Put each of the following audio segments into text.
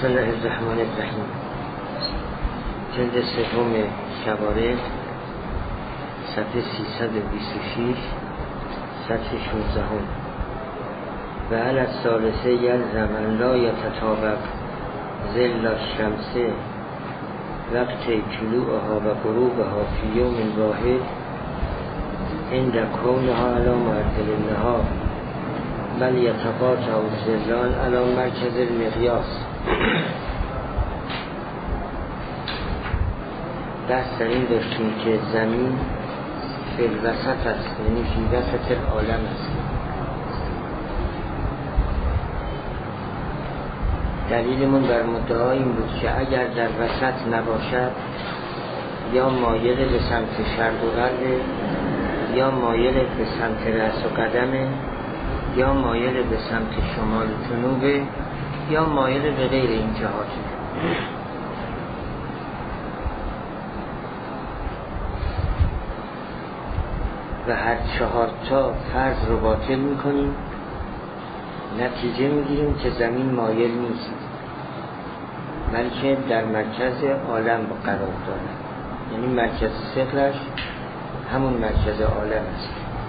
بسم الله الرحمن الرحیم. جلد سوم شوارق، صفحه 326، سطر 16. و علی الثالثه یلزم ان لا یتطابق ظل الشمس وقت طلوعها و غروبها فی یوم واحد عند کونها علی معدل النهار، بل یتقاطع الظلان علی مرکز المقیاس. بحث در این داشتیم که زمین فی الوسط است، یعنی فی وسط العالم است. دلیلمون بر مدعا این بود که اگر در وسط نباشد، یا مایل به سمت شرق و غرب، یا مایل به سمت رأس و قدمه، یا مایل به سمت شمال و جنوبه، یا مایل به غیر این جهاته. و هر چهار تا فرض رو باطل میکنیم، نتیجه میگیریم که زمین مایل نیست، بلکه در مرکز عالم قرار دارد. یعنی مرکز ثقلش همون مرکز عالم است.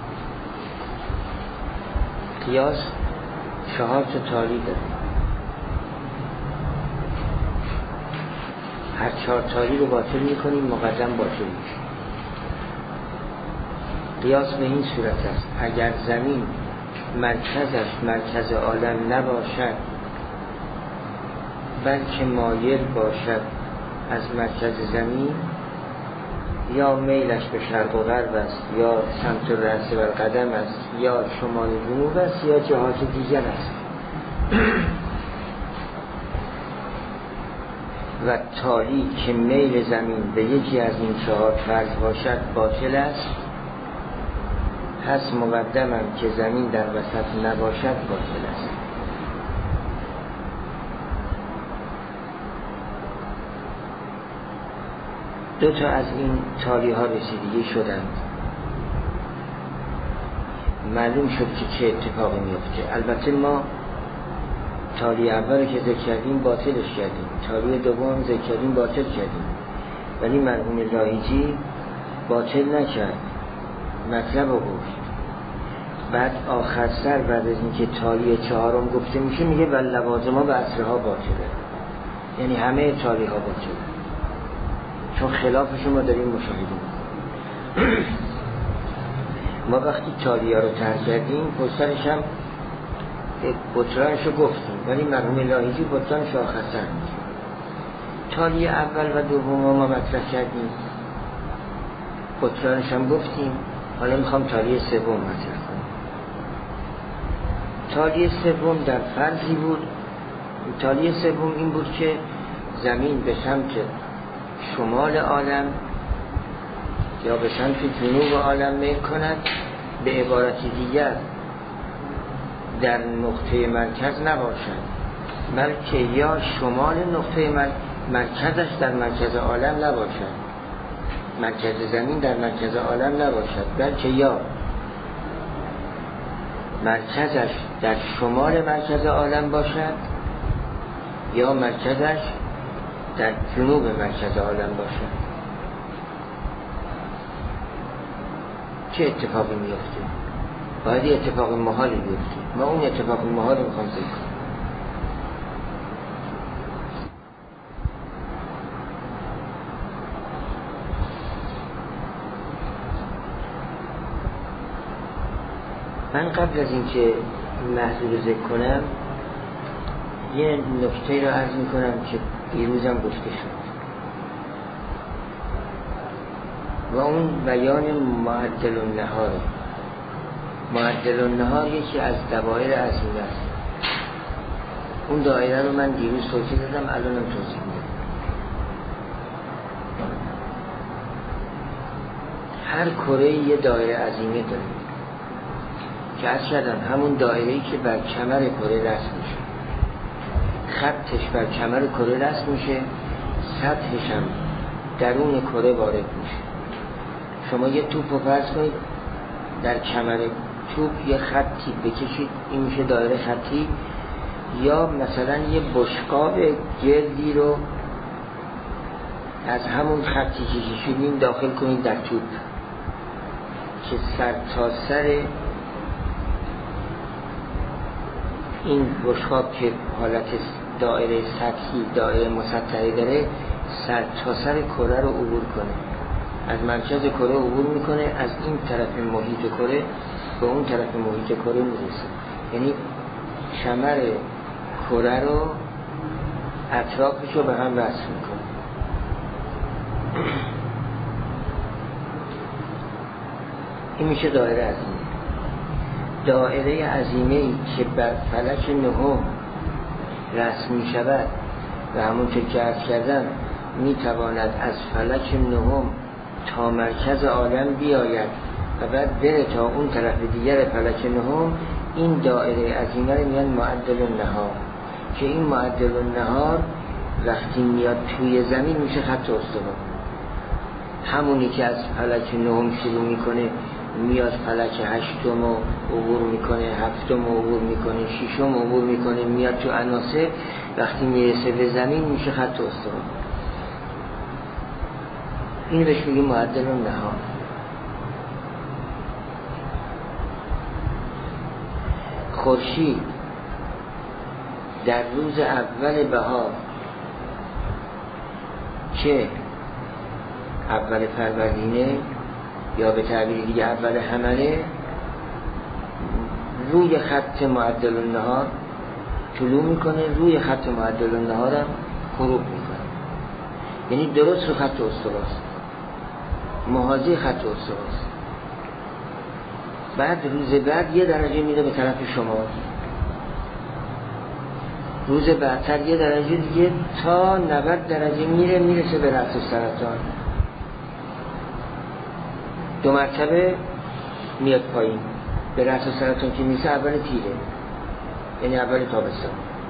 قیاس 4 تا تالی داره. هر 4 تالی رو باطل میکنیم، مقدم باطل میشه. قیاس به این صورت است: اگر زمین مرکزش مرکز عالم نباشد، بلکه مایل باشد از مرکز زمین، یا میلش به شرق و غرب است، یا سمت رأس و قدم است، یا شمال و جنوب است، یا جهات دیگر است، و تالی که میل زمین به یکی از این 4 فرض باشد باطل است، پس مقدمم که زمین در وسط نباشد باطل است. دو تا از این تالی ها رسیدگی شدند. معلوم شد که چه اتفاقی میفته. البته ما تالی اول که ذکر کردیم باطلش کردیم، تالی دوم ذکر کردیم باطل کردیم، ولی مرحوم لاهیجی باطل نکرد، مطلب رو گفت. بعد آخر سر بعد از اینکه تالی 4 گفته میشه میگه و لوازم‌ها به اصلها باطله، یعنی همه تالی ها باطله، چون خلافش ما داریم مشاهده. ما وقتی تالی ها رو ترک کردیم پشترش هم بطلانش رو گفتیم، ولی مرحوم لاهیجی بطلانش آخر سر میگه. تالی اول و دوم ما مطرح کردیم، بطلانش هم گفتیم. حالا میخوام تالی سوم مطرح کنم. تالی سوم در فرضی بود. تالی سوم این بود که زمین به سمت شمال عالم یا به سمت جنوب عالم میل کند، به عبارت دیگر در نقطه مرکز نباشد، بلکه یا شمال نقطه مرکزش در مرکز عالم نباشد، مرکز زمین در مرکز عالم نباشد، بلکه یا مرکزش در شمال مرکز عالم باشد، یا مرکزش در جنوب مرکز عالم باشد. چه اتفاقی میفته؟ باید اتفاق محالی بیفته. ما اون اتفاق محال رو میخوام ذکر کنم. من قبل از اینکه محضور ذکر کنم یه نکته را عرض میکنم که دیروزم گفته شد، و اون بیان معدل النهار. معدل النهار یکی از دوائر عظیمه است. اون دایره رو من دیروز توضیح دادم، الانم توضیح میدم. هر کره یه دایره عظیمه داره که از شدن همون دایره‌ای که بر کمر کره رسم میشه، خطش بر کمر کره رسم میشه، سطحش هم درون کره وارد میشه. شما یه توپ رو فرض کنید، در کمر توپ یه خطی بکشید، این میشه دایره خطی. یا مثلا یه بشقاب گردی رو از همون خطی که شدیم داخل کنید در توپ که سر تا سر این بشقاب که حالت دایره سطحی دایره مسطحی داره سر تا سر کره رو عبور کنه، از مرکز کره عبور میکنه، از این طرف محیط کره به اون طرف محیط کره میرسه. یعنی کمر کره رو اطرافش رو به هم وصل میکنه. این میشه دایره عظیمه. دایره عظیمه‌ای که بر فلک نهم رسم می شود و همون که عرض کردم میتواند از فلک نهم تا مرکز عالم بیاید و بعد بره تا اون طرف دیگر فلک نهم. این دایره عظیمه رو میگن معدل النهار، که این معدل النهار وقتی میاد توی زمین میشه خط استوا. همونی که از فلک نهم شروع میکنه میاد فلک هشتم رو عبور میکنه، هفتم رو عبور میکنه، ششم رو عبور میکنه، میاد تو عناصر، وقتی میرسه به زمین میشه خط استوا. این بهش میگیم معدل النهار. خورشید در روز اول بهار که اول فروردینه یا به تعبیر دیگه اول حمله روی خط معدل النهار طلوع میکنه، روی خط معدل النهار هم غروب میکنه. یعنی درست رو خط استواست، محاذی خط استواست. بعد روز بعد یه درجه میره به طرف شمال، روز بعدتر یه درجه دیگه تا 90 درجه میرسه به رأس سرطان. 2 مرتبه میاد پایین به رأس سرطان که میشه اول تیره، یعنی اول تابستان.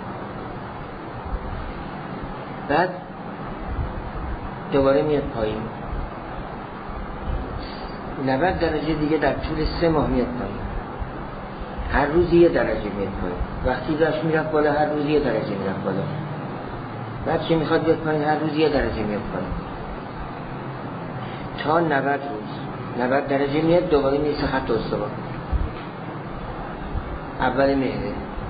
بعد دوباره میاد پایین 90 درجه دیگه در طول 3 ماه میاد پایین. هر روز یه درجه میاد پایین. وقتی داشت میرفت بالا هر روز یه درجه میرفت بالا. بعد که میخواد بیاد پایین هر روز یه درجه میاد پایین تا 90 روز. 90 درجه میاد دوباره میرسه خط استوا. اول مهره،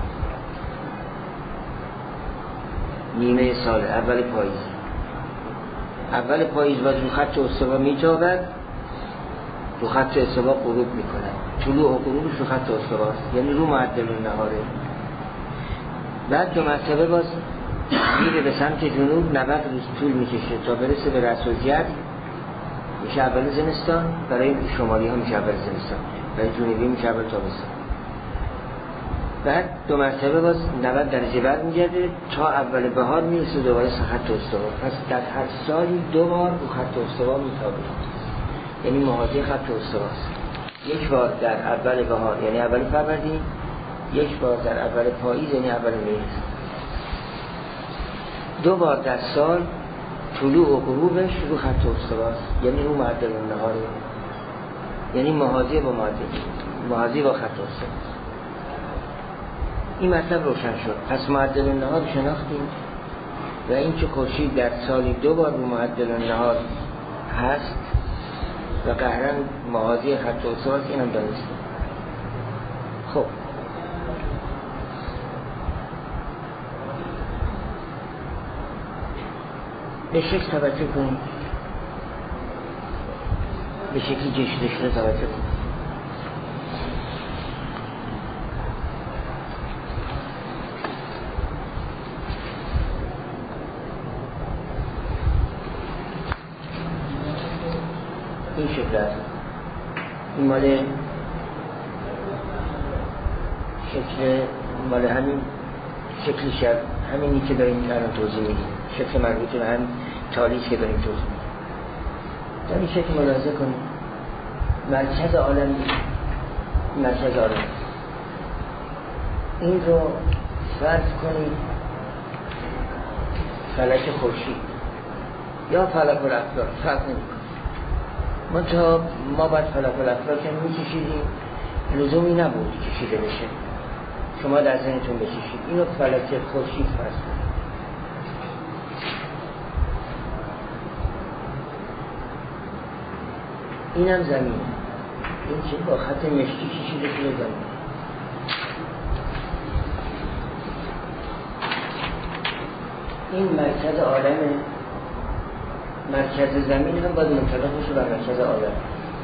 نیمه سال، اول پاییز. اول پاییز باز رو خط استوا میتابد، رو خط استوا غروب میکنه. طلوع و غروبش رو خط استواست، یعنی رو معدل النهاره. بعد 2 مرتبه باز میره به سمت جنوب، 90 روز طول میکشه تا برسه به رأس الجد، میشه اول زمستان. برای شمالی ها میشه اول زمستان، برای جنوبی میشه اول تابستان. بعد 2 مرتبه باز 90 درجه بعد میگرده تا اول بهار میرسه دوباره خط استوا. پس در هر سالی 2 بار رو خط استوا میتابه، یعنی محاذی خط استواست. یک بار در اول بهار یعنی اول فروردین، یک بار در اول پاییز یعنی اول مهر. 2 بار در سال طلوع و غروبش رو خط استواست، یعنی رو معدل النهاره، یعنی محاذی با محاذی با خط استواست. این مطلب روشن شد. پس معدل النهار شناختیم و این که خورشید در سالی 2 بار رو معدل النهار هست و قهرن محاذی خط استواست، اینم دانستیم. خب به شکل توجه کنیم، به شکلی جشن توجه کنیم. این شکل هست، این مال شکل مال همین شکلی شد، همینی که داریم الان توضیح میدیم، شکل مربوط به هم تاریخ که داریم توضیح میدیم. در این شکل ملاحظه کنیم مرکز عالم، مرکز عالم این رو فرض کنید فلک خورشید یا فلک الافلاک، فرق نمی‌کنه. ما باید فلک الافلاک هم می‌کشیدیم، لزومی نبود کشیده بشه، شما در ذهنتون بکشید اینو فلک خورشید فرض کنید. اینم زمین، این که با خط مشکی کشیده شده زمین. این مرکز عالمه، مرکز زمین هم باید منطبق باشه بر مرکز عالم.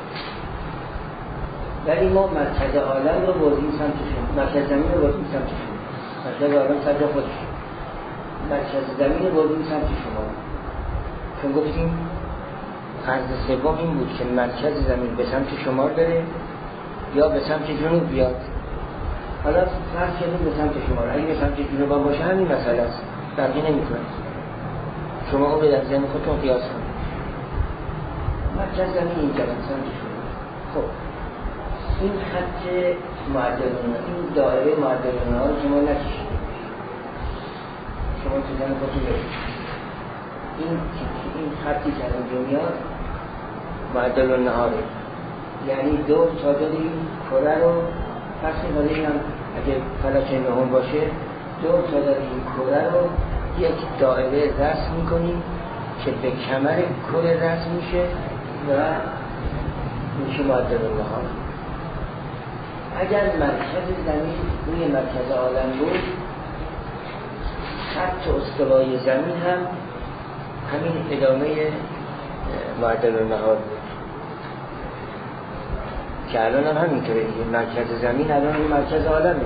ولی ما مرکز عالم رو بردیم سمت شما، مرکز زمین رو بردیم سمت شما، مرکز عالم سمت خودش، مرکز زمین رو بردیم سمت شما. چون گفتیم فرض سوم این بود که مرکز زمین به سمت شمال بره یا به سمت جنوب بیاد. حالا فرض کردیم به سمت شمال، اگه به سمت جنوب هم باشه همین مسئله است، فرقی نمی‌کنه. شما اون رو در ذهن خودتون قیاس کنید. مرکز زمین اینجا به سمت شمال. خب این خط معدلونه، این دایره معدلونه ها رو شما نکشید، شما تو ذهن خودتون بشید این خطی که اینجا میاد معدلونه ها رو، یعنی دور تا داری کره رو پس این هم اگه فلک نهم باشه دور تا داری این کره رو یک دایره رسم میکنیم که به کمر کره رسم میشه و میشه معدلونه ها. اگر مرکز زمین روی مرکز عالم بود، خط استوایی زمین هم همین ادامه معدل‌النهار بود که الان هم همینطوره دیگه. مرکز زمین الان روی مرکز عالمه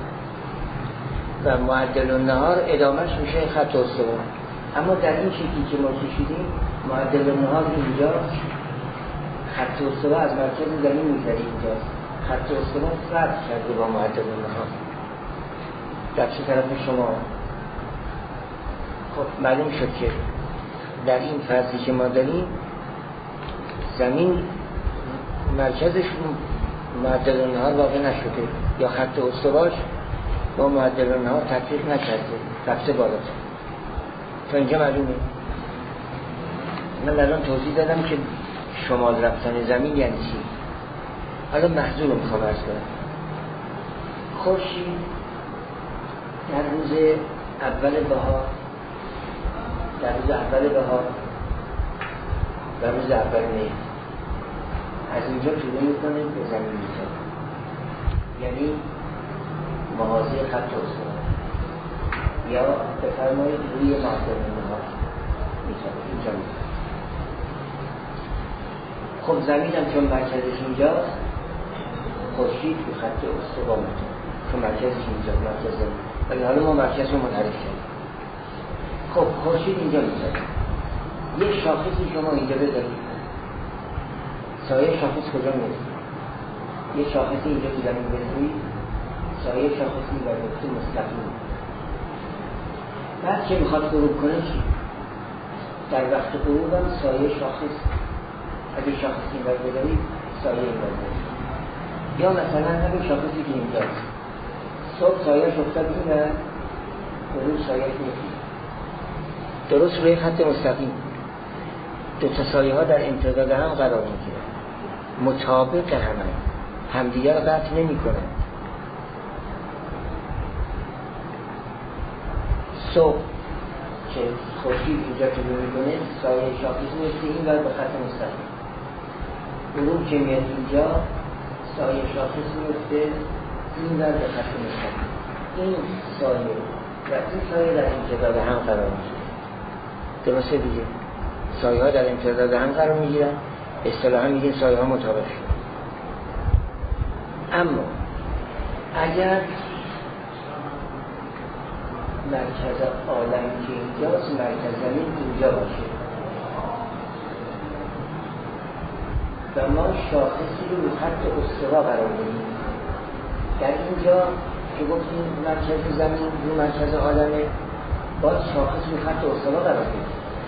و معدل‌النهار ادامهش میشه خط استوا. اما در این شکلی که ما کشیدیم معدل‌النهار اینجا، خط استوا از مرکز زمین میگذره اینجاست، خط استوا فرق کرده با معدل‌النهار در چه طرف شما. خب معلوم شد که در این فرضی که ما داریم زمین مرکزش معدل‌النهار واقع نشده یا خط استواش با معدل‌النهار تطبیق نکرده، رفته بالا. تا اینجا معلومه. من الان توضیح دادم که شمال رفتن زمین یعنی چی. حالا محضور رو میخوام عرض کنم. خورشید در روز اول بهار، و روز اول مه از اینجا شروع میکنه به زمین میزنه، یعنی محاذی خط استوا یا بفرمایید روی معدل‌النهار میزنه اینجا میزنه. خب زمین هم چون مرکزش اینجاست، خورشید به خط استوا میزنه چون مرکزش اینجاست، مرکز زمین. ولی حالا ما مرکز رو منحرف کردیم. خب خورشید اینجا میزنه، یه شاخصی شما اینجا بذارید، سایه شاخص کجا میرسید؟ یه شاخصی اینجا که زمین بذارید، سایه شاخصی و نقطه مستقیم. بعد که میخواد غروب کنه چی؟ در وقت غروب هم سایه شاخص، اگه شاخصی این بر بذارید سایه این بر بذارید. یا مثلا همین شاخصی که اینجاست، صبح سایه افتاد این و غروب سایه میرسید درست روی خط مستقیم. دو تا سایه ها در امتداد هم قرار میگیره، مطابق همدیگر رو قطع نمی کنن. صبح که خورشید اینجا طلوع میکنه سایه شاخص میرسه این ور به خط مستقیم. غروب که میاد اینجا سایه شاخص میرسه این ور به خط مستقیم. این سایه و این سایه در امتداد هم قرار میگیره. درسته دیگه، سایه ها در امتداد هم قرار میگیرن، اصطلاحا میگیم سایه ها مطابق شد. اما اگر مرکز عالم که اینجاست، مرکز زمین اینجا باشه و ما شاخصی رو خط استوا قرار بدیم، در اینجا که گفتیم مرکز زمین رو مرکز عالمه، باید شاخص رو خط استوا قرار بدیم.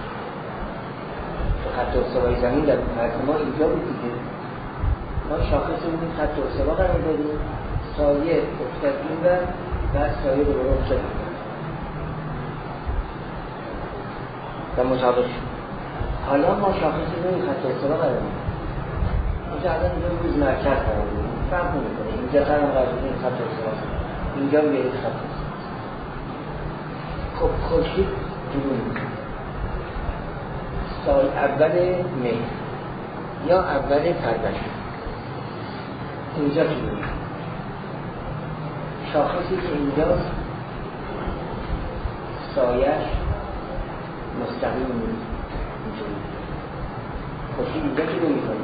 خط استوای زمین در فرض ما اینجا بود دیگه، ما شاخص رو خط استوا قرار دادیم، سایه افتاد این و سایه رو افتاد و مطابق شد. حالا ما شاخص رو خط استوا قرار دادیم، اینجا الان اینجا روز مرکز قرار دادیم، فرق نمی‌کنه اینجا قرار دادیم خط استوا. اینجا به یک خط است. خب خورشید جلو میکنه سال اول می یا اول فروردین اینجا جلو میکنه. شاخصی که اینجاست سایش مستقیم اینجوری خورشید اینجا جلو میکنه.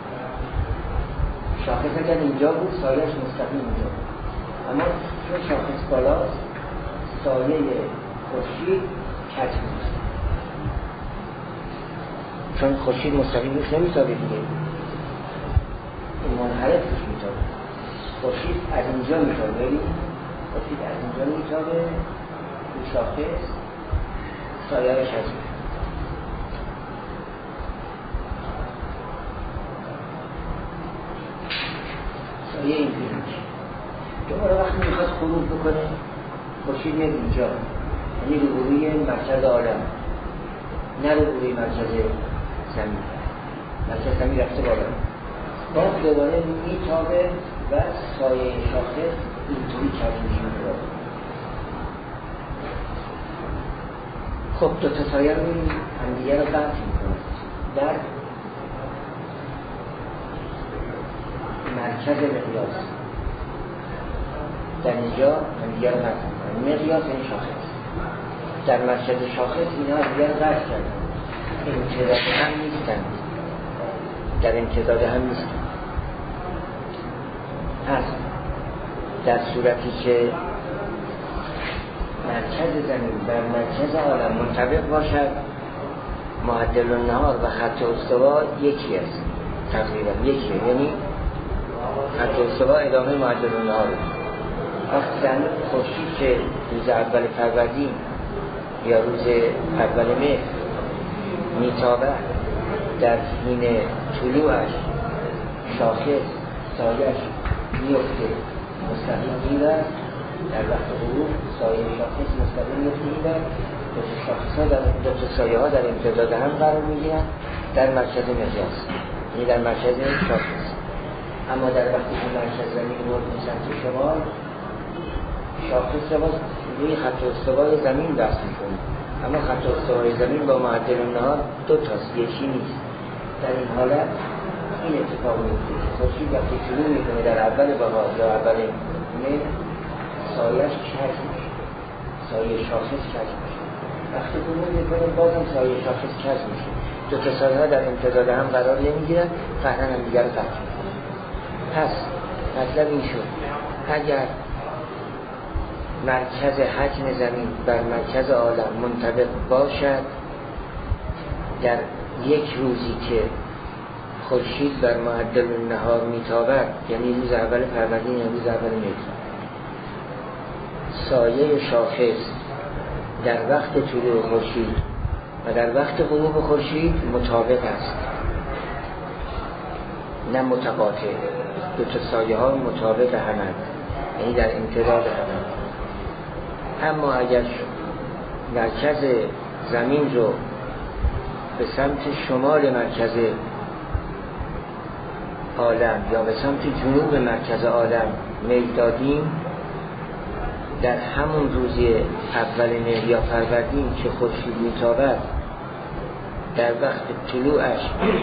شاخص اگر اینجا بود سایش مستقیم اینجا بود، اما چون شاخص بالاست سایه خورشید کج میشه، چون خورشید مستقیم روش نمیتابه دیگه، این منحرف روش میتابه. خورشید از اینجا میتابه، خورشید از اینجا میتابه رو شاخص سایه کج میشه. سایه اینجوری میشه. دوباره وقتی میخواد خروج بکنه خورشید میاد اینجا، یعنی روبروی مرکز عالم، نه روبروی مرکز زمین. مرکز زمین رفته بالا، باز دوباره میتابه و سایه شاخص اینطوری کج میشه. خب دوتا سایه رو همدیگه رو قطع میکنه در مرکز مقیاس. در اینجا همدیگه رو قطع میکنه. مقیاس این شاخص، در مرکز شاخص اینا همدیگه رو قطع کردن، امتداد هم نیستن، در امتداد هم نیستن. پس در صورتی که مرکز زمین بر مرکز عالم منطبق باشد، معدل النهار و خط استوا یکی است، تقریبا یکیه، یعنی خط استوا ادامه معدل النهار. وقتی خورشید که روز اول فروردین یا روز اول مه میتابه، در حین طلوعش شاخص سایش میفته مستقیم میرد، در وقت غروب سایه شاخص مستقیم میفته میرد. دو سایه ها در امتداد هم قرار میگیرن در مرکز مقیاس، یعنی در مرکز شاخص. اما در وقتی که مرکز زمین برد به سمت شمال، شاخص باز روی خط استوای زمین بحث میکنه، اما خط استوای زمین با معدل النهار دو تاست، یکی نیست. در این حالت این اتفاق میفته که خورشید وقتی شروع میکنه در اول بهار یا اول مه سایه‌اش کج میشه، سایه شاخص کج میشه. وقتی غروب میکنه بازم سایه شاخص کج میشه. دو تا سایه ها در امتداد هم قرار نمیگیرن، فعلا هم دیگر قطع میکنن. پس مطلب این شد اگر مرکز حجم زمین بر مرکز عالم منطبق باشد، در یک روزی که خورشید بر معدل النهار میتابد، یعنی روز اول فروردین یا روز اول مه، سایه شاخص در وقت طلوع خورشید و در وقت غروب خورشید مطابق است، نه متقاطع. دو تا سایه ها مطابق همند، یعنی در امتداد همند. اما اگر مرکز زمین رو به سمت شمال مرکز عالم یا به سمت جنوب مرکز عالم میل دادیم، در همون روز اول مه یا فروردین که خورشید میتابد، در وقت طلوعش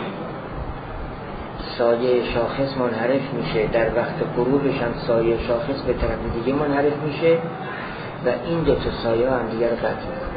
سایه شاخص منحرف میشه، در وقت غروبش هم سایه شاخص به طرف دیگه منحرف میشه و این دو تا سایه هم دیگر قطع میکنه.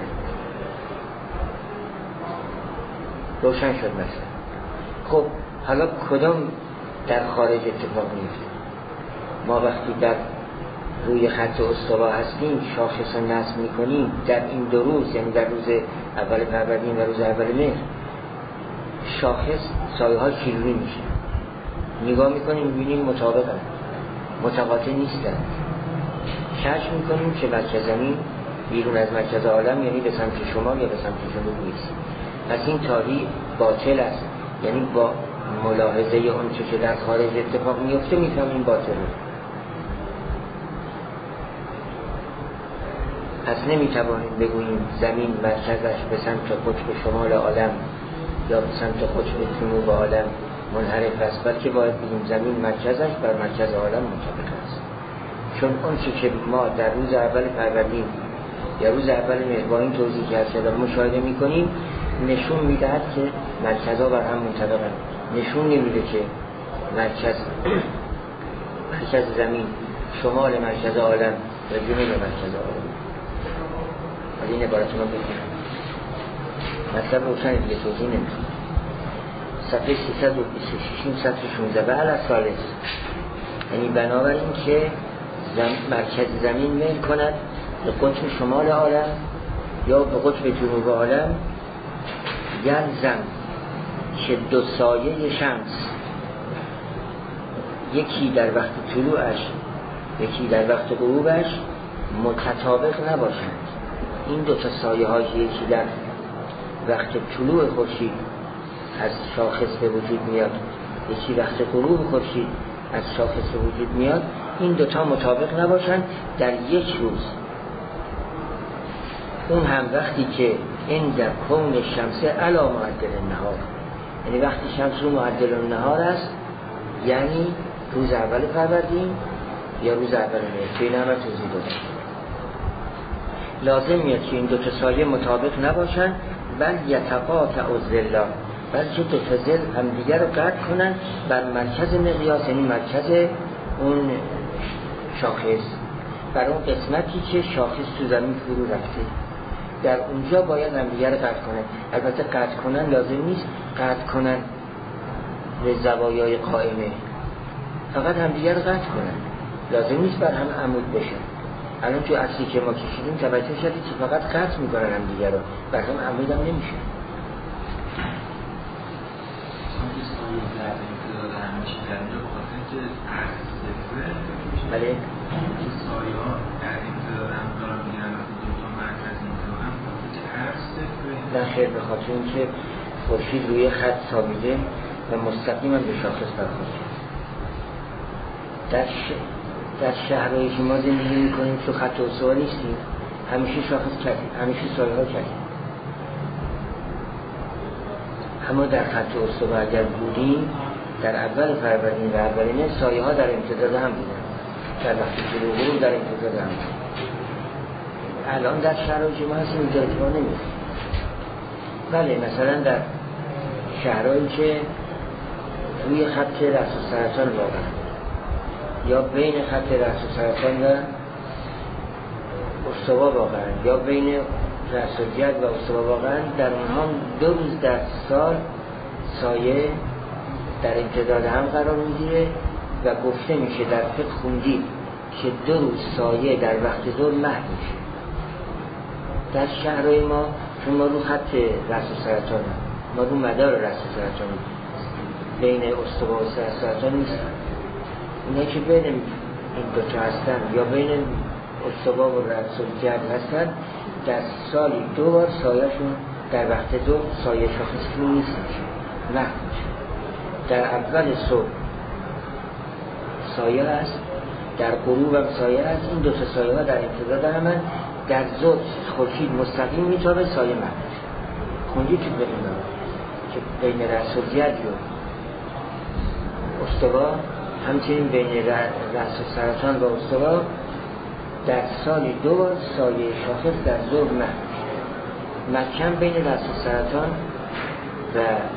روشن شد مثلا. خب حالا کدام در خارج اتفاق میفته؟ ما وقتی در روی خط استوا هستیم شاخص رو نصب میکنیم در این دو روز، یعنی در روز اول فروردین و روز اول مه، شاخص سایه ها کیلویی میشه. نگاه میکنیم میبینیم مطابقن، متقاطع نیستن. کشف میکنیم که مرکز زمین بیرون از مرکز عالم، یعنی به سمت شمال یا به سمت جنوب نیست. پس این تئوری باطل است، یعنی با ملاحظه اون که در خارج اتفاق میفته میفهمیم باطله. پس نمیتوانیم بگوییم زمین مرکزش به سمت قطب شمال عالم یا به سمت قطب جنوب عالم منحرف است، بلکه باید بگیم زمین مرکزش بر مرکز عالم منطبق است، چون اون چه که ما در روز اول فروردین یا روز اول مهر با این توضیح که هست مشاهده میکنیم نشون میدهد که مرکزها بر هم منطبقن. نشون نمیده که مرکز زمین شمال مرکز عالم و جنوب مرکز عالم. از این عبارت ما بکنم مطلب روشن دیگه توضیح نمیکنم. صفحه 326 سطر 16 و علی ثالث، یعنی بنابراین که مرکز زمین میل کند به قطب شمال عالم یا به قطب جنوب عالم، یلزم که دو سایه شمس یکی در وقت طلوعش یکی در وقت غروبش متطابق نباشند. این دو تا سایه هایی که یکی در وقت طلوع خورشید از شاخص به وجود میاد یکی وقت غروب خورشید از شاخص به وجود میاد، این دوتا مطابق نباشند در یک روز. اون هم وقتی که این در کون شمس علا معدل النهار، یعنی وقتی شمس رو معدل النهار است، یعنی روز اول فروردین یا روز اول مهر. توی نمر توضیح دادم لازم میاد که این دو تا سایه مطابق نباشن، بل یتقاطع الظلا، بلکه دو تا ظل هم دیگر رو قطع کنن بر مرکز مقیاس، یعنی مرکز اون شاخص، بر اون قسمتی که شاخص تو زمین فرو رفته، در اونجا باید هم دیگر رو قطع کنن. البته قطع کنن لازم نیست قطع کنن به زوایای قائمه، فقط هم دیگر رو قطع کنن، لازم نیست بر هم عمود بشن. الان تو اصلی که ما کشیدیم توجه شدید که فقط قطع میکنن هم دیگر رو، بر هم عمود هم نمیشه. بله سایه ها در امتداد هم قرار میگیرن وقتی دو تا مرکز اینجا هم که هر صفره نه خیر، به خاطر اینکه خورشید روی خط ثابته و مستقیما به شاخص برخورد کرد. در شهرهایی که ما زندگی میکنیم تو خط استوا نیستیم، همیشه شاخص کردیم، همیشه سایه ها کردیم. اما در خط استوا اگر بودیم در اول فروردین و اول مهر سایه ها در امتداد هم بودن، در وقت طلوع غروب در امتداد هم بودن. الان در شهرهایی که ما هستیم اینجا اتفاق نمیفته. بله مثلا در شهرهایی که روی خط رأس السرطان واقعا یا بین خط رأس السرطان و استوا واقعا یا بین رأس الجد و استوا واقعا، در اونها دو روز در سال سایه در امتداد هم قرار میگیره و گفته میشه در فقه خوندید که دو روز سایه در وقت ظهر محو میشه. در شهرهای ما چون ما رو خط رأس السرطان ما رو مدار رأس السرطان بین استوا و سرطان نیستن، اینه که بین این دوتا هستن یا بین استوا و رأس الجد هستن، در سالی دو بار سایه‌شون در وقت دو سایه شاخصی نیست میشه، محو میشه. در اول صبح سایه هست، در غروب هم سایه هست. این دو تا سایه ها در امتداد همن. در ظهر خورشید مستقیم میتابه، سایه محو میشه. خوندی تو ببینم که بین رأس الجد و استوا، همچنین بین رأس السرطان و استوا در سالی دو بار سایه شاخص در ظهر محو میشه. مکن بین رأس السرطان و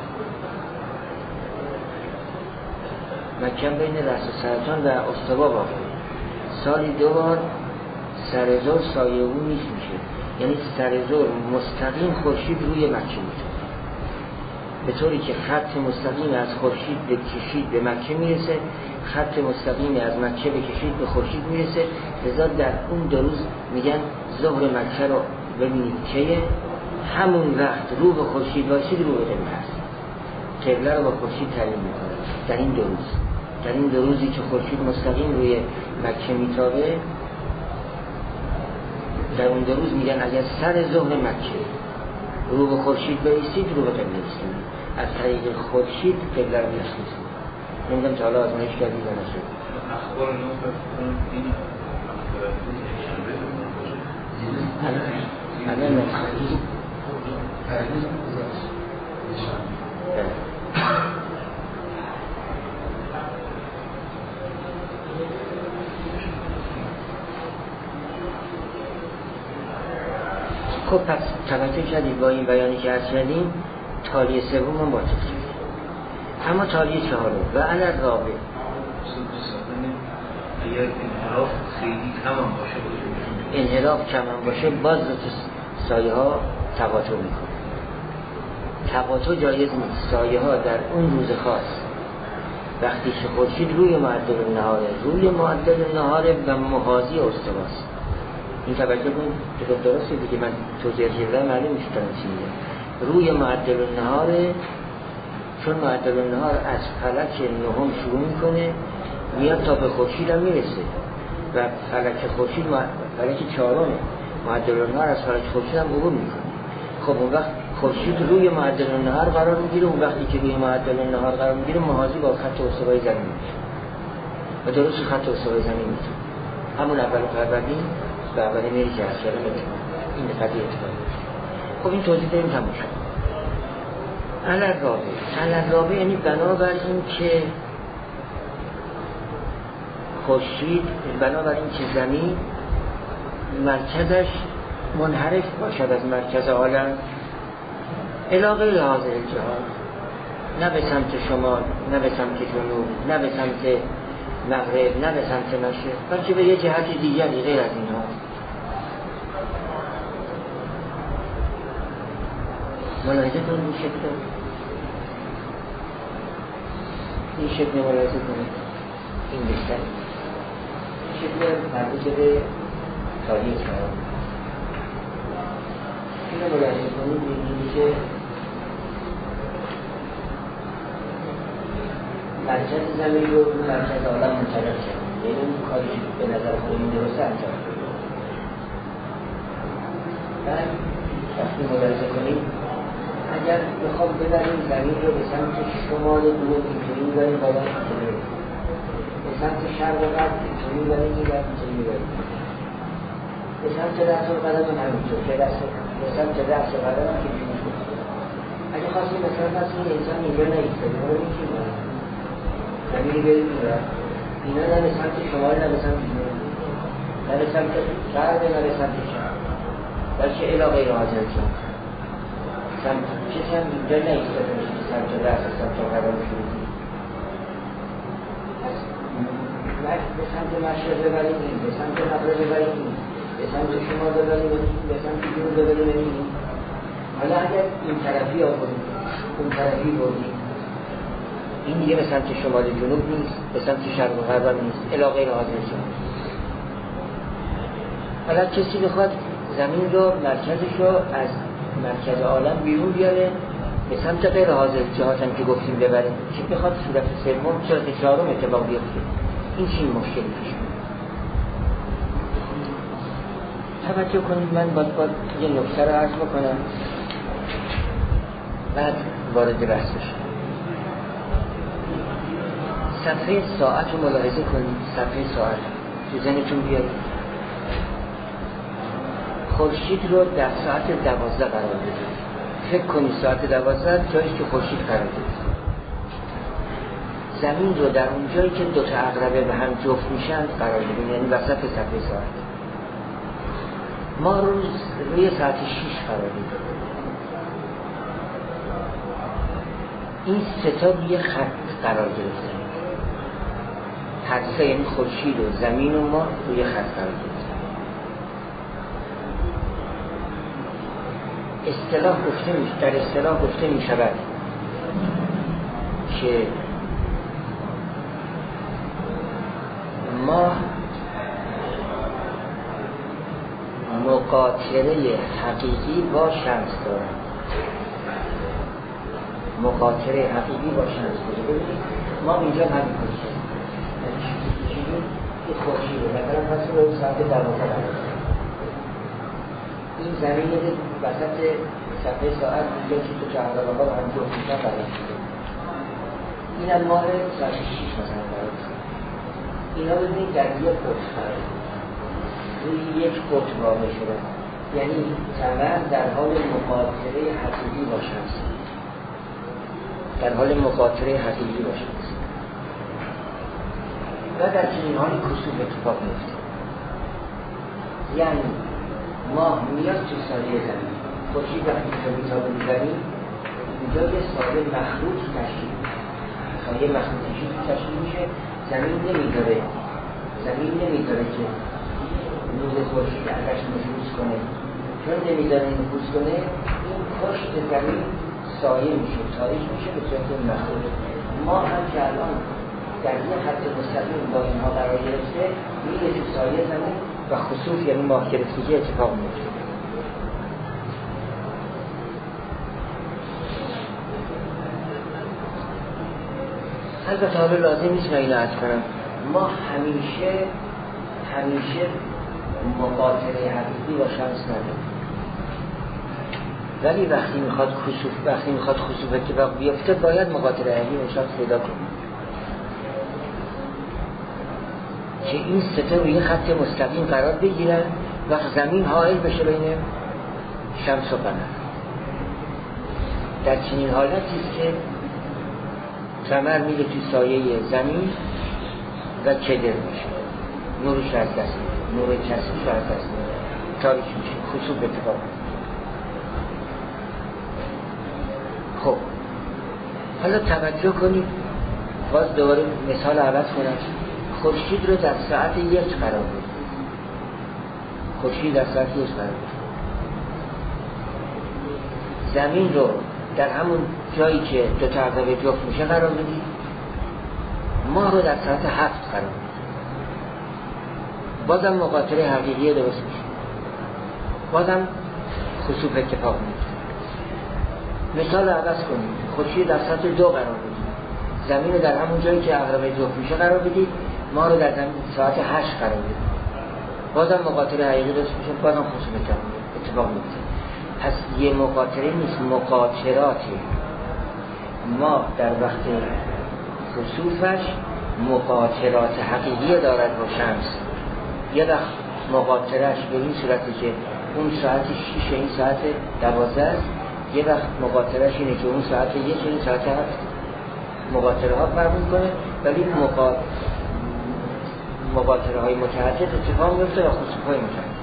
استوا واقع سالی دو بار سر ظهر سایه او نیست میشه، یعنی سر ظهر مستقیم خورشید روی مکه میشه، به طوری که خط مستقیم از خورشید به کشید به مکه میرسه، خط مستقیم از مکه به کشید به خورشید میرسه. لذا در اون دو روز میگن ظهر مکه رو ببینید که همون وقت رو به خورشید باشید، رو به قبله هست، قبله رو با خورشید تعیین میکنه. در این دو روزی که خورشید مستقیم روی مکه میتابه، در اون دو روز میگن اگر سر ظهر مکه رو به خورشید بایستید، رو به قبله بایستید، از طریق خورشید قبله رو میشناسید. نمیدونم تا حالا آزمایش کردید یا نشد. اخبار نو این الان خب پس توجه کردید با این بیانی که عرض کردیم تالیه سوم هم باطل شد. اما تالیه چهارم و علی رابع اگر انحراف خیلی کم هم باشه انحراف کم هم باشه باز سایه ها تقاطع میکنه. تقاطع جایز نیست. سایه ها در اون روز خاص وقتی که خورشید روی معدل النهاره، روی معدل النهاره و محاذی استواست. این توجه کنید که درسته دیگه، من توضیح کردم معلوم میشه چی میگه. روی معدل النهاره، چون معدل النهار از فلک نهم شروع میکنه میاد تا به خورشید هم میرسه و فلک خورشید فلک چهارمه. معدل النهار از فلک خورشید هم عبور میکنه. خب اون وقت خورشید روی معدل النهار قرار میگیره. اون وقتی که روی معدل النهار قرار میگیره محاذی با خط استوایی زمین میشه و درست خط استوایی زمین میشه. همون اول فروردین و اول میری که از شده میده این قضیه اتفاق. خب این توضیح داریم تموم شد. علل رابع یعنی بنابراین که خورشید، بنابراین که زمین مرکزش منحرف باشد از مرکز عالم الی غیر حاضر الجهات، نه به سمت شمال، نه به سمت جنوب، نه به سمت مغرب، نه به سمت مشرق، بلکه به یه جهت دیگری غیر از اینها. ملاحظه کنید این شکل، این شکل ملاحظه کنید، این بیشتر شکل مربوط به تاریخ شما. این رو ملاحظه کنید، می‌بینید که مرکز زمین رو مرکز عالم منطبق شد. یعنی اون کاری که به نظر خودمون درسته انجام شد. بعد وقتی ملاحظه کنید اگر بخوام ببریم زمین رو به سمت شمال جنوب اینطوری می‌بریم بالا اینطوری، به سمت شرق و غرب اینطوری می‌بریم اینطوری، به سمت رأس القدم هم همینطور، به سمت رأس القدم هم که اینطوری. اگه خواستیم مثلا این انسان اینجا نایستاده ما رو می‌کنیم زمینی بریم اینا نه به سمت شمال، نه به سمت جنوب، نه به سمت غرب، نه به سمت شرق، بلکه الی غیر حاضر شد. چیزی هم اینجا نایستاده میشه سمت رأس سمت قدم شروع به سمت مشرق ببریم این، به سمت مغرب ببریم این، به سمت شمال ببریم این، به سمت جنوب ببریم این. حالا اگر این طرفی آوریم اون طرفی بردیم این دیگه به سمت شمال جنوب نیست، به سمت شرق و غرب نیست، الی غیر حاضر شد. حالا کسی بخواد زمین رو مرکزش رو از مرکز عالم بیرون بیاره به سمت غیر حاضر جهات هم که گفتیم ببریم، که بخواد صورت سوم صورت چهارم اتفاق بیفته، این چی مشکلی پیش میاد؟ توجه کنید، من باید یه نکته رو عرض بکنم بعد وارد بحث بشم. صفحه ساعت رو ملاحظه کنید. صفحه ساعت تو ذهنتون بیارید. خورشید رو در ساعت 12 قرار بدید. فکر کنید ساعت 12 جایی که خورشید قرار بدید. زمین رو در اون جایی که دو تا عقربه به هم جفت میشن قرار بدید، یعنی وسط صفحه ساعت. ما روی ساعت 6 قرار بدید. این سه تا روی خط قرار گرفتن. هر سه یعنی خورشید و زمین و ما روی خط قرار گرفتن. در اصطلاح گفته می شود که ما مقاطره حقیقی با شمس داریم. مقاطره حقیقی با شمس داریم. ما اینجا همین کنیم این خورشیده مثلا پس رو ساعت 12 این زمین وسط صفحه ساعت اینجا که تو چهارده ها هم جفت میشن قرار شده. این هم ماه ساعت 6 مثلا قرار شده. اینا ببینید در یک قطب قرار روی یک قطب واقع شده، یعنی تمام در حال مقاطره حقیقی با شمس، در حال مقاطره حقیقی با شمس و در چنین حالی کسوف اتفاق میفته. یعنی ماه میاد تو سایه زمین، خورشید وقتی که میتابه میزنیم اینجا یه سایه مخلوط تشکیل میشه، سایه مخلوطی تشکیل میشه. زمین نمیداره که نور خورشید ازش نفوذ کنه، چون نمیداره نفوذ کنه این پشت زمین سایه میشه، تاریک میشه به صورت مخلوط. ما هم که الان در یه خط مستقیم با اینها قرار گرفته میره تو سایه زمین و خسوف یعنی ماه گرفتگی اتفاق میفته. البته حالا لازم نیست من اینو عرض کنم، ما همیشه مقاطره حقیقی با شمس نداریم، ولی وقتی میخواد خسوف اتفاق بیفته باید مقاطره حقیقی با شمس پیدا کنیم که این ستا روی خط مستقیم قرار بگیرن و زمین حائل بشه بین شمس و قمر. در چنین حالتی است که قمر میره تو سایه زمین و کدر میشه، نورش از دست میره، نور کسیش از دست میره، تاریک میشه، خسوف اتفاق میفته. خب حالا توجه کنید، باز دوباره مثال عوض کنم. خورشید رو در ساعت 1 قرار بدید، خورشید در ساعت 1 قرار بدید، زمین رو در همون جایی که دو تا عقربه جفت میشه قرار بدید، ماه رو در ساعت 7 قرار بدید، بازم مقاطره حقیقی درست میشه، بازم خسوف اتفاق میفته. مثال عوض کنید، خورشید در ساعت 2 قرار بدید، زمین رو در همون جایی که عقربه جفت میشه قرار بدید، ما رو در ساعت 8 قرار بدید، بازم مقاطره حقیقی درست میشه، بازم خسوف اتفاق میفته. پس یه مقاطره نیست، مقاطراتی. ما در وقت خسوفش مقاطرات حقیقی دارد با شمس. یه وقت مقاطرش به این صورتی که اون ساعت 6 این ساعت 12 است، یه وقت مقاطرش اینه که اون ساعت 1 این ساعت 7 مقاطره ها فرق میکنه، ولی مقاطره های متعدد اتفاق میفته و خسوف های متعدد.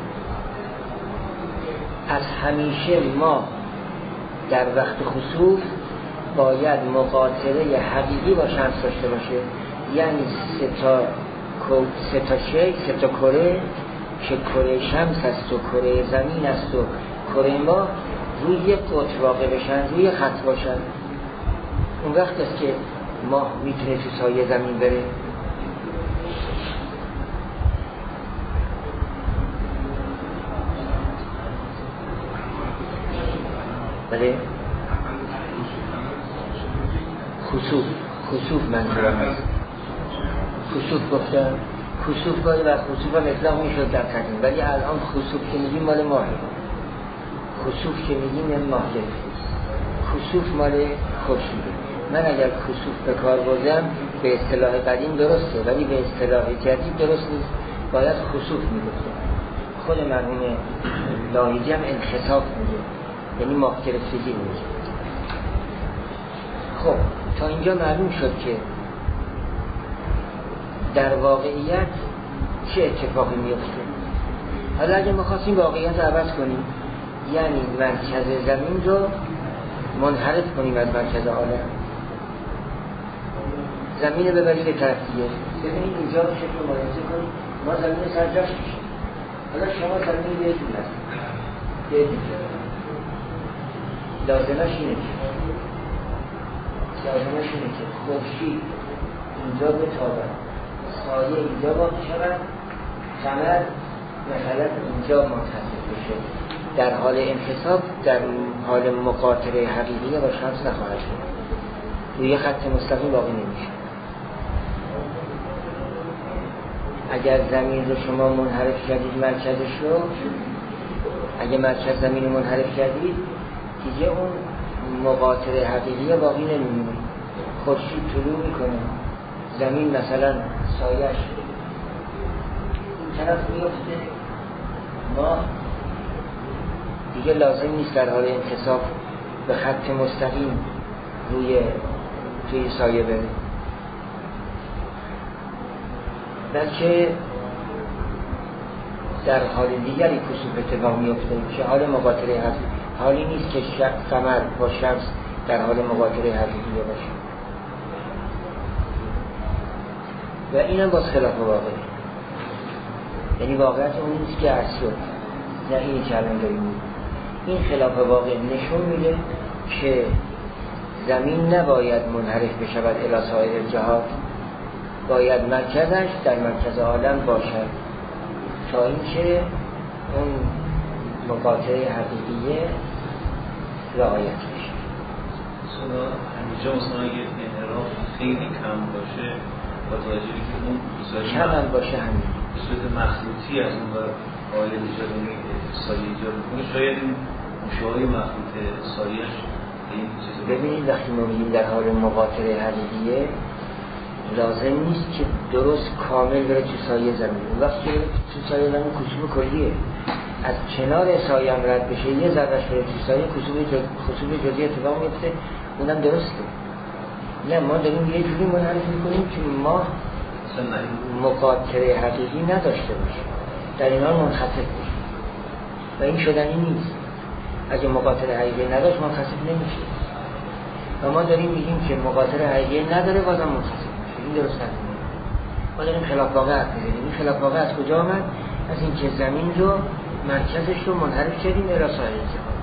پس همیشه ما در وقت خسوف باید مقاطره حقیقی با شمس داشته باشه، یعنی سه تا کره که کره شمس است و کره زمین است و کره ما روی یک قطر واقع بشن، روی خط باشن. اون وقت است که ماه میتونه تو سایه زمین بره. بله خسوف منظورم هست. خسوف گفتم، خسوف گاهی و خسوف هم اطلاق میشد در قدیم، ولی الان خسوف که میگیم مال ماهه، خسوف که میگیم ماه گرفته، خسوف مال خورشیده. من اگر خسوف به کار بردم به اصطلاح قدیم درسته، ولی به اصطلاح جدید درست نیست، باید خسوف میگفتم. خود مرحوم لاهیجی هم انخساف میگه، یعنی ماه گرفتگی میگه. خب تا اینجا معلوم شد که در واقعیت چه اتفاقی میفته. حالا اگه می‌خواستیم واقعیت رو عوض کنیم، یعنی مرکز زمین رو منحرف کنیم از مرکز عالم، زمین رو ببرید به طرف دیگه. ببینید اینجا رو شکل ملاحظه کنید، ما زمین سر جاش میشیم. حالا شما زمین رو یکون هست دیدید لازمش اینه که خورشید اینجا بتابه، سایه اینجا باقی شود، قمر مثلا اینجا منتصف بشه. در حال انحساب در حال مقاطره حقیقی با شمس نخواهد شد، روی خط مستقیم باقی نمیشه. اگر زمین رو شما منحرف کردید مرکزش رو، اگه مرکز زمین رو منحرف کردید دیگه اون مقاطره حقیقی باقی نمیمونه. خورشید طلوع میکنه، زمین مثلا سایش این طرف میفته، ما دیگه لازم نیست در حال انتصاب به خط مستقیم توی سایه بره، بلکه در حال دیگری کسوف اتفاق میفته که حال مقاطره هست، حالی نیست که قمر با شمس در حال مقاطره حقیقیه باشه و اینم باز خلاف واقعه. یعنی واقعیت اون نیست که عرض شد، نه این که الان داریم می‌بینیم. این خلاف واقع نشون میده که زمین نباید منحرف بشود الی سایر الجهات، باید مرکزش در مرکز عالم باشد تا اینکه اون مقاطعه حقیقیه رعایت بشه. اینجا مثلا یه انحراف خیلی کم باشه با توجهی که اون کم هم باشه همین به صورت مخلوطی از اون بر آیه ایجاد سایه ایجاد میکنه، شاید این مشاهای مخلوط سایهش این چیز ببینید وقتی ما میگیم در حال مقاطعه حقیقیه لازم نیست که درست کامل بره تو سایه زمین. وقتی تو سایه زمین کسوف کلیه، از کنار سایه هم رد بشه یه ذرهش بره تو سایه کسوف جزئی اتفاق میفته، اونم درسته. نه ما داریم یه جوری منحرف میکنیم که ما مقاطعه حقیقی نداشته باشیم، در این حال منخفض بشه و این شدنی نیست. اگه مقاطعه حقیقی نداشت منخفض نمیشه و ما داریم میگیم که مقاطعه حقیقی نداره بازم منخفض میشه. این درست نیست. ما داریم خلاف واقع حرف میزنیم. این خلاف واقع از کجا آمد؟ از اینکه زمین رو مرکزش رو منحرف کردیم الی سایر الجهات.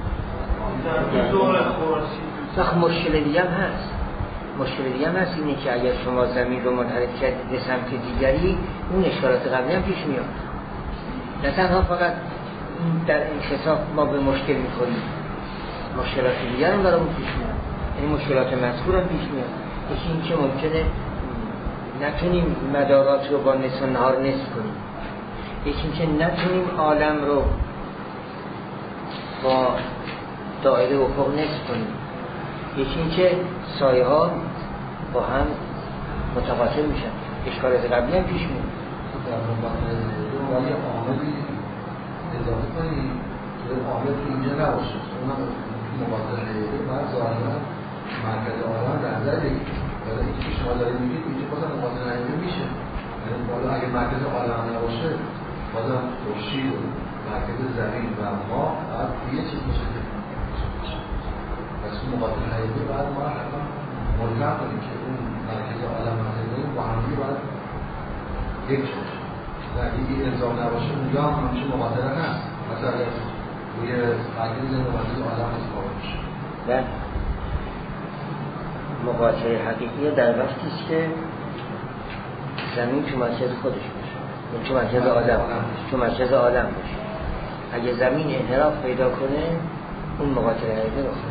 وقت مشکل دیگه هم هست. مشکل دیگه هم هست اینه که اگر شما زمین رو منحرف کردید به سمت دیگری، اون اشکالات قبلی هم پیش میاد. نه تنها فقط در انخساف ما به مشکل میخوریم، مشکلات دیگر هم برامون پیش میاد. یعنی مشکلات مذکور هم پیش میاد. یکی این که ممکنه نتونیم مدارات رو با نصف نهار نصف کنیم، یکی این که نتونیم عالم رو با دایره افق نصف کنیم، یکی این که سایه ها با هم متقاطع میشن. اشکالات قبلی هم پیش میاد. اضافه کنیم که عامل تو اینجا نباشه، اونم مقاطعه حقیقی باید ظاهرا مرکز عالم در نظر بگیریم. ولی اینکه شما دارید میگید اینجا بازم مقاطعه حقیقی میشه، یعنی بالا اگه مرکز عالم نباشه بازم خورشید و مرکز زمین و ما باید یه چیز میشه که پس اون مقاطعه حقیقی باید ما حتما ملزم کنیم که اون مرکز عالم حقیقی با همدیگه باید یک باشه. اگه این الزام نباشه اونجا هم همیشه مقاطعه هست، مثلا روی مرکز مرکز عالم استفاده میشه. بله، مقاطعه حقیقی در وقتی است که زمین تو مرکز خودش باشه، یعنی تو مرکز عالم، تو مرکز عالم باشه. اگه زمین انحراف پیدا کنه اون مقاطعه حقیقی رو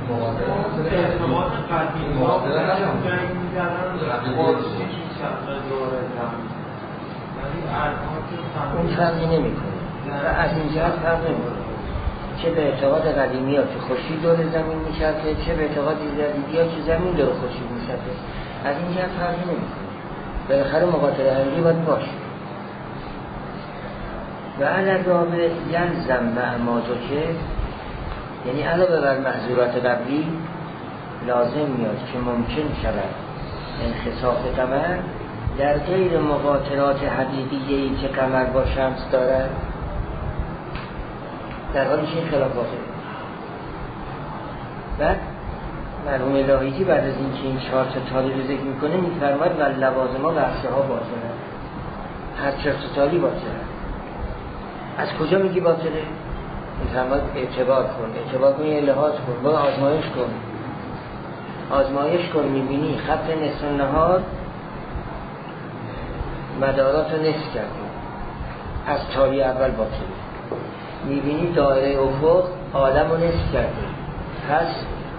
اون فرقی نمی کنه و از این جهت فرق نمی کنه چه به اعتقاد قدیمی ها که خورشید دور زمین می چرخه، چه به اعتقاد جدیدی ها که زمین دور خورشید می چرخه. از این جهت فرقی نمی کنه. بالاخره مقاطعه حقیقی باید باشه. و علی رابع یلزم معماتو که یعنی علاوه بر محظورات قبلی لازم میاد که ممکن شود انخساف قمر در غیر مقاطرات حقیقیه‌ای که قمر با شمس دارد، در حالی که خلاف واقعه. بعد مرحوم لاهیجی بعد از اینکه این 4 تا تالی رو ذکر میکنه میفرماید و لوازم‌ها و عکس‌ها باطله. هر 4 تا تالی باطله. از کجا میگی باطله؟ میفرماید اعتبار کن، یه لحاظ کن، برو آزمایش کن میبینی خط نصف نهار مدارات رو نصف کرده، از تالی اول باطله. میبینی دایره افق عالم رو نصف کرده، پس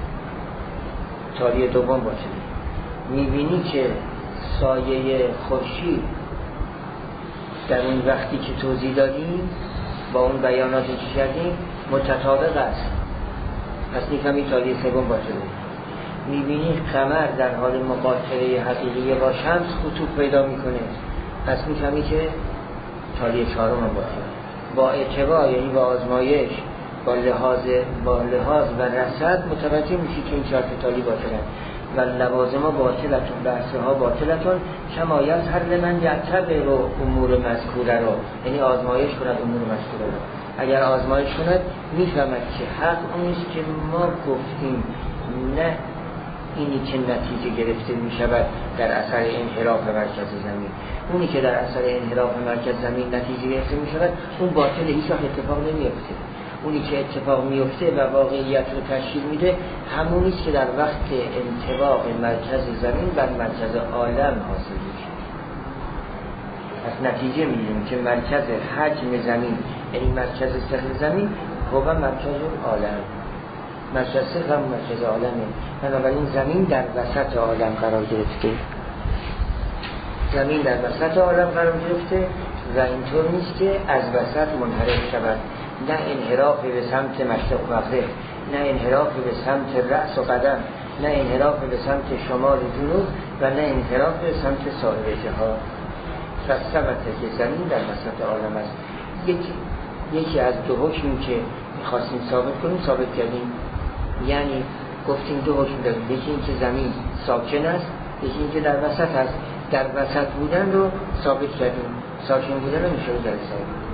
تالی دوم باطله. میبینی که سایه خورشید در اون وقتی که توضیح دادیم با اون بیاناتی که کردیم متطابق است، پس میفهمی تالی سوم باطله. میبینی قمر در حال مقاطعه حقیقی با شمس خطوط پیدا میکنه، پس میفهمی که تالی چهارم هم باطله. با اعتبار یعنی با آزمایش، با لحاظ و رصد متوجه میشی که این 4 تالی باطله. و لوازم باطلتون، بحثها باطلتون، کما یظهر لمن یعتبر امور مذکوره رو، یعنی آزمایش کند امور مذکوره رو. اگر آزمایش کند میفهمد که حق اونیست که ما گفتیم، نه اینی که نتیجه گرفته میشود در اثر انحراف مرکز زمین. اونی که در اثر انحراف مرکز زمین نتیجه گرفته میشود اون باطل، هیچ وقت اتفاق نمیفته. اونی که اتفاق میفته و واقعیت رو تشکیل میده همونیست که در وقت انطباق مرکز زمین بر مرکز عالم حاصل میشه. از نتیجه میگیم که مرکز حجم زمین، یعنی مرکز سطح زمین، هو مرکز عالم، مرکز سطح هم مرکز عالمه. بنابراین زمین در وسط عالم قرار گرفته، زمین در وسط عالم قرار گرفته و اینطور نیست که از وسط منحرف شود، نه انحراف به سمت مشرق و مغرب، نه انحراف به سمت رأس و قدم، نه انحراف به سمت شمال و جنوب و نه انحراف به سمت سایر جهات. ثبته که زمین در وسط عالم است. یکی از دو حکمی که می‌خواستیم ثابت کنیم ثابت کردیم، یعنی گفتیم دو حکم داریم، یکی این که زمین ساکن است، یکی این که در وسط است. در وسط بودن رو ثابت کردیم، ساکن بودن رو میشه در ثابت.